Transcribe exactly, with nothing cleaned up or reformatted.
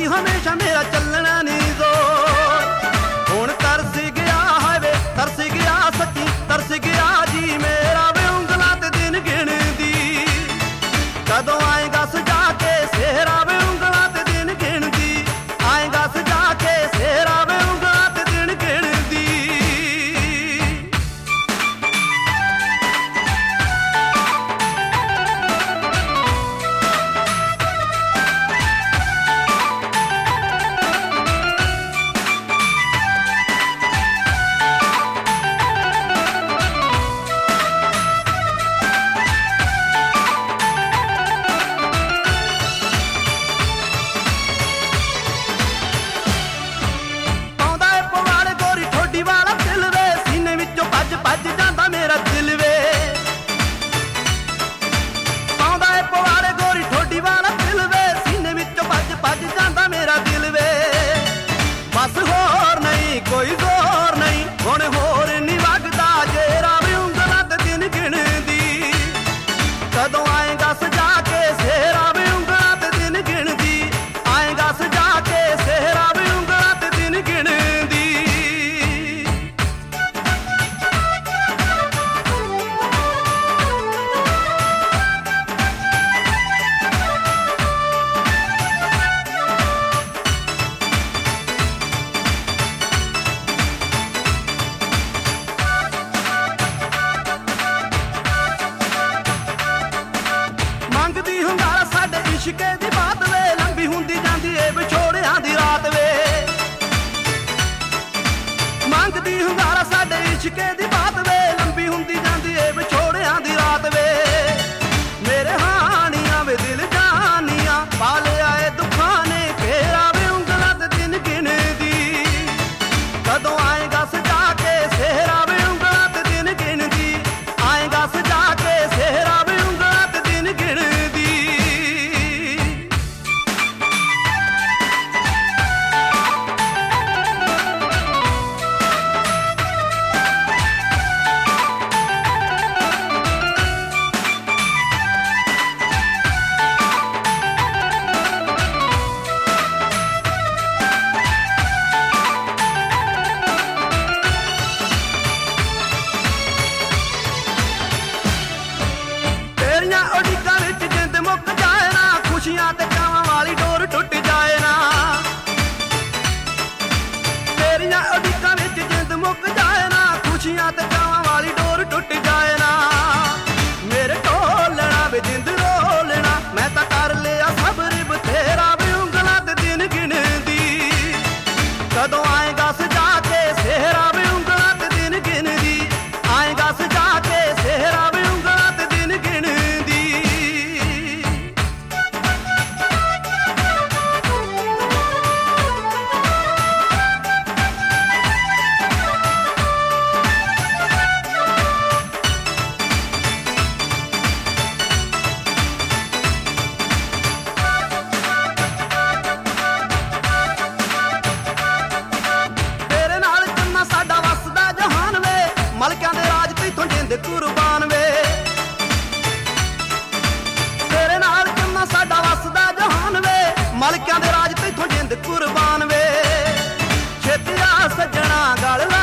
ਸੀ ਹਮੇਸ਼ਾ ਮੇਰਾ ਚੱਲਣਾ ਨਹੀਂ ਜ਼ੋਰ। ਹੁਣ ਤਰਸ ਗਿਆ ਹੈ ਵੇ ਤਰਸ ਗਿਆ ਸੱਚੀ ਤਰਸ ਗਿਆ ਜੀ ਮੇਰਾ ਵੇ ਉਂਗਲਾਂ ਤੇ ਦਿਨ ਗਿਣਦੀ। ਕਦੋਂ ਆਏਗਾ ਸਜਾ ਕੇ ਸਿਹਰਾ ਵੇ ਉਂਗਲਾਂ ਤੇ ਦਿਨ ਗਿਣਦੀ। ਆਏਗਾ ਸਜਾ ਕੇ ਸਿਹਰਾ ਵੇ ਉਂਗਲਾਂ ਤੇ ਦਿਨ ਗਿਣਦੀ। ਭੱਜ ਜਾਂਦਾ ਮੇਰਾ ਦਿਲ ਵੇ ਪਾਉਂਦਾ ਏ ਪਵਾੜੇ ਗੋਰੀ ਠੋਡੀ ਵਾਲਾ ਦਿਲ ਵੇ ਸੀਨੇ ਵਿੱਚੋਂ ਭੱਜ ਭੱਜ ਜਾਂਦਾ ਮੇਰਾ ਦਿਲ ਵੇ। ਬਸ ਹੋਰ ਨਹੀਂ ਕੋਈ ਜ਼ੋਰ ਨਹੀਂ ਹੁਣ ਹੋਰ ਨਹੀਂ ਵਗਦਾ ਜੇਰਾ ਵੀ ਉਂਗਲਾਂ ਤੇ ਦਿਨ ਗਿਣਦੀ। ਕਦੋਂ ਆਏਗਾ ਸਜਾ ਕੇ ਸਿਹਰਾ ਵੀ ਉਂਗਲਾਂ ਤੇ ਦਿਨ ਗਿਣਦੀ। ਆਏਗਾ ਸਜਾ ਕੇ ਸਿਹਰਾ ਵੀ ਉਂਗਲਾਂ ਤੇ ਦਿਨ ਗਿਣਦੀ। ਮੰਗਦੀ ਹੁੰਗਾਰਾ ਸਾਡੇ ਇਸ਼ਕੇ ਦੀ ਬਾਤ ਵੇ ਲੰਬੀ ਹੁੰਦੀ ਜਾਂਦੀ ਏ ਵਿਛੋੜਿਆਂ ਦੀ ਰਾਤ ਵੇ। ਮੰਗਦੀ ਹੁੰਗਾਰਾ ਸਾਡੇ ਇਸ਼ਕੇ ਦੀ ਬਾਤ ਵੇ ਲੰਬੀ ਹੁੰਦੀ ਜਾਂਦੀ ਏ ਵਿਛੋੜਿਆਂ ਦੀ ਰਾਤ ਵੇ। ਮੇਰੇ ਹਾਣੀਆਂ ਵੇ ਦਿਲ ਜਾਨੀਆਂ ਪਾਲਿਆ ਏ ਦੁੱਖਾਂ ਨੇ ਘੇਰਾ ਵੇ ਉਂਗਲਾਂ ਤੇ ਦਿਨ ਗਿਣਦੀ। ਕਦੋਂ ਆਏਗਾ ਸਜਾ ਕੇ ਸਿਹਰਾ ਵੇ ਉਂਗਲਾਂ ਤੇ ਦਿਨ ਗਿਣਦੀ। ਆਏਗਾ ਸਜਾ ਕੇ ਸਿਹਰਾ ਵੇ ਉਂਗਲਾਂ ਤੇ ਦਿਨ ਗਿਣਦੀ। ਤੇਰੀਆਂ ਉਡੀਕਾਂ ਵਿੱਚ ਜਿੰਦ ਮੁੱਕ ਜਾਏ ਨਾ ਖੁਸ਼ੀਆਂ ਤੇ ਚਾਵਾਂ ਵਾਲੀ ਡੋਰ ਟੁੱਟ ਜਾਏ ਨਾ। ਤੇਰੀਆਂ ਉਡੀਕਾਂ ਵਿੱਚ ਜਿੰਦ ਮੁੱਕ ਜਾਏ ਨਾ ਖੁਸ਼ੀਆਂ ਤੇ ਚਾਵਾਂ ਵਾਲੀ ਡੋਰ ਟੁੱਟ ਜਾਏ ਨਾ। ਮੇਰੇ ਢੋਲਣਾ ਵੇ ਜਿੰਦ ਰੋਲਣਾ ਮੈਂ ਤਾਂ ਕਰ ਲਿਆ ਸਬਰ ਬਥੇਰਾ ਵੇ ਉਂਗਲਾਂ ਤੇ ਦਿਨ ਗਿਣਦੀ। ਕਦੋਂ ਆਏਗਾ ਸਜਾ ਕੇ ਸਿਹਰਾ ਵੇ ਉਂਗਲਾਂ ਤੇ ਦਿਨ ਗਿਣਦੀ। ਆਏਗਾ ਸਜਾ ਕੇ ਸਿਹਰਾ ਵੇ ਉਂਗਲਾਂ ਤੇ ਦਿਨ ਗਿਣਦੀ। ਤੇਰੇ ਨਾਲ ਚੰਨਾ ਸਾਡਾ ਵਸਦਾ ਜਹਾਨ ਵੇ ਮਲਕਾਂ ਦੇ ਰਾਜ ਤੈਥੋਂ ਜਿੰਦ ਕੁਰਬਾਨ ਵੇ। ਤੇਰੇ ਨਾਲ ਚੰਨਾ ਸਾਡਾ ਵਸਦਾ ਜਹਾਨ ਵੇ ਮਲਕਾਂ ਦੇ ਰਾਜ ਤੈਥੋਂ ਜਿੰਦ ਕੁਰਬਾਨ ਵੇ। ਛੇਤੀ ਆ ਸੱਜਣਾ ਗਲ